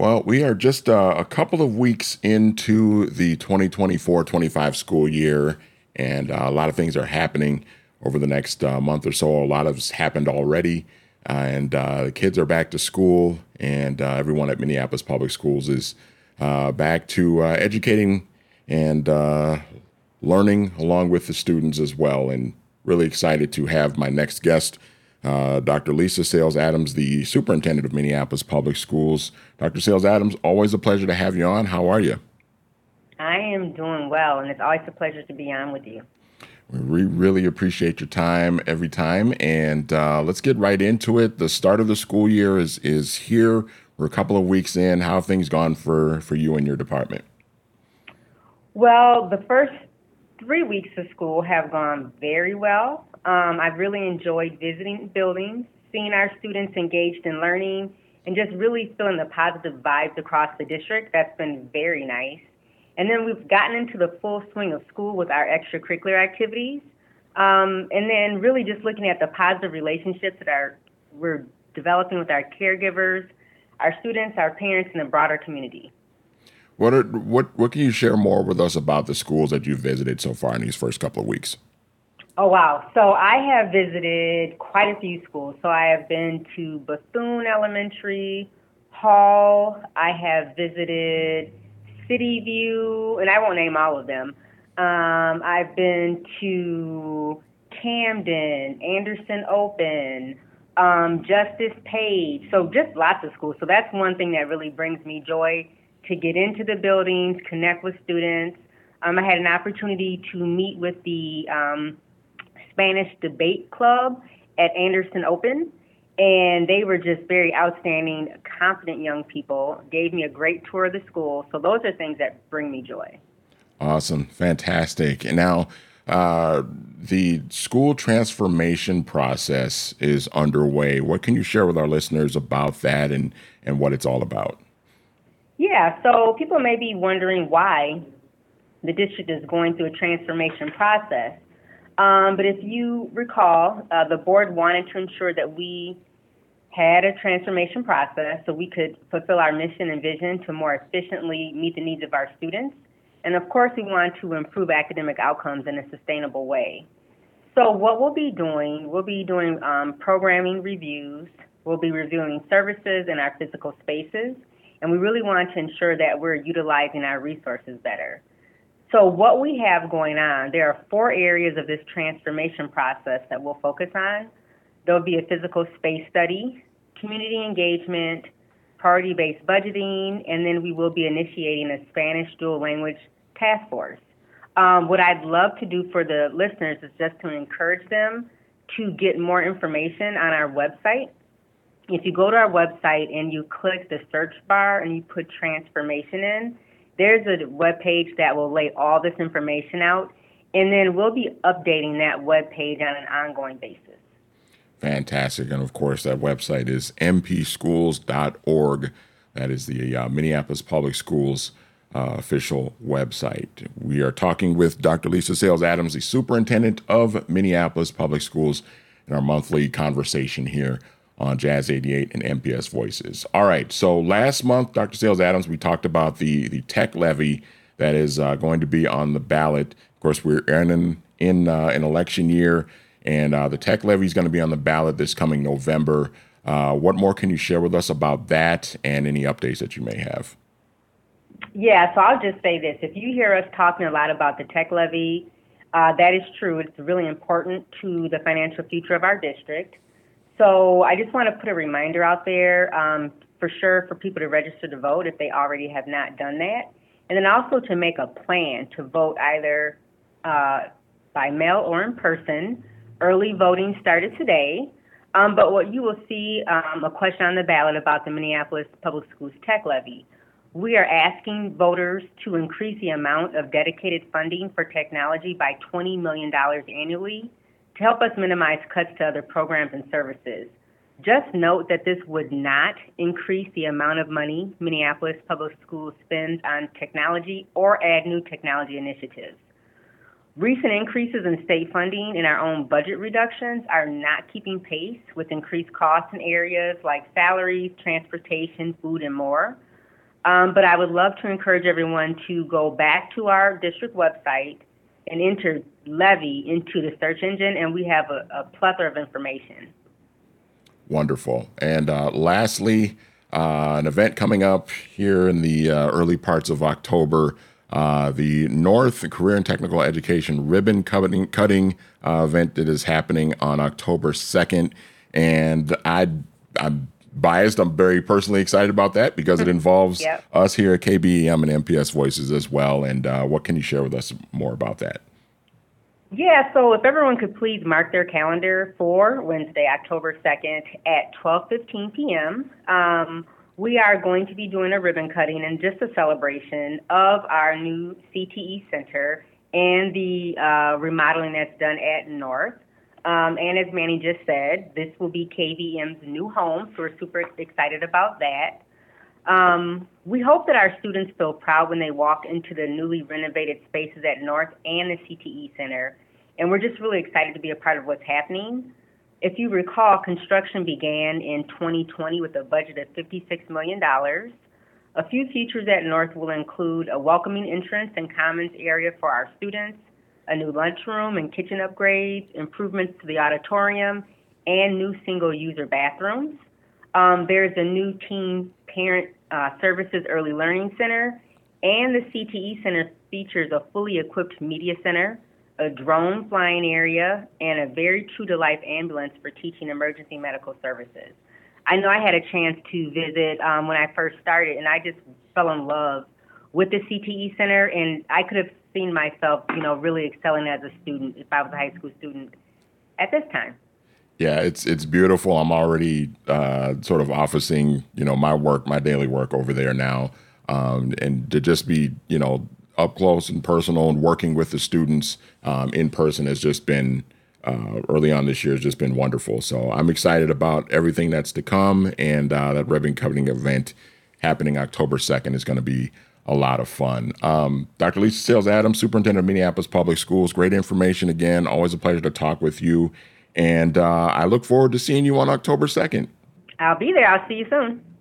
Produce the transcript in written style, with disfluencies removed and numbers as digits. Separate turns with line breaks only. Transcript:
Well, we are just a couple of weeks into the 2024-25 school year, and a lot of things are happening over the next month or so. A lot of has happened already, and the kids are back to school, and everyone at Minneapolis Public Schools is back to educating and learning along with the students as well. And really excited to have my next guest, Dr. Lisa Sales Adams, the superintendent of Minneapolis Public Schools. Dr. Sales Adams, always a pleasure to have you on. How are you?
I am doing well, and it's always a pleasure to be on with you.
We really appreciate your time every time, and let's get right into it. The start of the school year is here. We're a couple of weeks in. How have things gone for you and your department?
Well, the first 3 weeks of school have gone very well. I've really enjoyed visiting buildings, seeing our students engaged in learning, and just really feeling the positive vibes across the district. That's been very nice. And then we've gotten into the full swing of school with our extracurricular activities. And then really just looking at the positive relationships that we're developing with our caregivers, our students, our parents, and the broader community.
What can you share more with us about the schools that you've visited so far in these first couple of weeks?
Oh, wow. So I have visited quite a few schools. So I have been to Bethune Elementary, Hall. I have visited City View, and I won't name all of them. I've been to Camden, Anderson Open, Justice Page. So just lots of schools. So that's one thing that really brings me joy, to get into the buildings, connect with students. I had an opportunity to meet with the Spanish Debate Club at Anderson Open, and they were just very outstanding, confident young people, gave me a great tour of the school. So those are things that bring me joy.
Awesome. Fantastic. And now the school transformation process is underway. What can you share with our listeners about that and what it's all about?
Yeah, so people may be wondering why the district is going through a transformation process. But if you recall, the board wanted to ensure that we had a transformation process so we could fulfill our mission and vision to more efficiently meet the needs of our students. And of course, we want to improve academic outcomes in a sustainable way. So what we'll be doing programming reviews, we'll be reviewing services in our physical spaces, and we really want to ensure that we're utilizing our resources better. So what we have going on, there are 4 areas of this transformation process that we'll focus on. There'll be a physical space study, community engagement, priority-based budgeting, and then we will be initiating a Spanish dual language task force. What I'd love to do for the listeners is just to encourage them to get more information on our website. If you go to our website and you click the search bar and you put transformation in, there's a web page that will lay all this information out, and then we'll be updating that web page on an ongoing basis.
Fantastic. And of course, that website is mpschools.org. That is the Minneapolis Public Schools official website. We are talking with Dr. Lisa Sales Adams, the superintendent of Minneapolis Public Schools, in our monthly conversation here on Jazz 88 and MPS Voices. All right, so last month, Dr. Sales Adams, we talked about the tech levy that is going to be on the ballot. Of course, we're in an election year, and the tech levy is going to be on the ballot this coming November. What more can you share with us about that and any updates that you may have?
Yeah, so I'll just say this. If you hear us talking a lot about the tech levy, that is true. It's really important to the financial future of our district. So I just want to put a reminder out there for sure for people to register to vote if they already have not done that. And then also to make a plan to vote either by mail or in person. Early voting started today. But what you will see a question on the ballot about the Minneapolis Public Schools tech levy. We are asking voters to increase the amount of dedicated funding for technology by $20 million annually to help us minimize cuts to other programs and services. Just note that this would not increase the amount of money Minneapolis Public Schools spends on technology or add new technology initiatives. Recent increases in state funding and our own budget reductions are not keeping pace with increased costs in areas like salaries, transportation, food, and more. But I would love to encourage everyone to go back to our district website and enter Levy into the search engine, and we have a plethora of information.
Wonderful. And lastly, an event coming up here in the early parts of October, the North Career and Technical Education Ribbon Cutting event that is happening on October 2nd. And I'm biased. I'm very personally excited about that because it involves
Yep.
us here at KBEM and MPS Voices as well. And what can you share with us more about that?
Yeah, so if everyone could please mark their calendar for Wednesday, October 2nd at 12:15 p.m. We are going to be doing a ribbon cutting and just a celebration of our new CTE Center and the remodeling that's done at North. And as Manny just said, this will be KVM's new home, so we're super excited about that. We hope that our students feel proud when they walk into the newly renovated spaces at North and the CTE Center, and we're just really excited to be a part of what's happening. If you recall, construction began in 2020 with a budget of $56 million. A few features at North will include a welcoming entrance and commons area for our students, a new lunchroom and kitchen upgrades, improvements to the auditorium, and new single-user bathrooms. There's a new teen parent services early learning center, and the CTE Center features a fully equipped media center, a drone flying area, and a very true-to-life ambulance for teaching emergency medical services. I know I had a chance to visit when I first started, and I just fell in love with the CTE Center, and I could have seen myself, really excelling as a student if I was a high school student at this time.
Yeah, it's beautiful. I'm already sort of officing, my daily work over there now, and to just be, up close and personal and working with the students in person has just been early on this year has just been wonderful. So I'm excited about everything that's to come, and that ribbon cutting event happening October 2nd is going to be a lot of fun. Dr. Lisa Sales Adams, Superintendent of Minneapolis Public Schools, great information again. Always a pleasure to talk with you. And I look forward to seeing you on October 2nd.
I'll be there. I'll see you soon.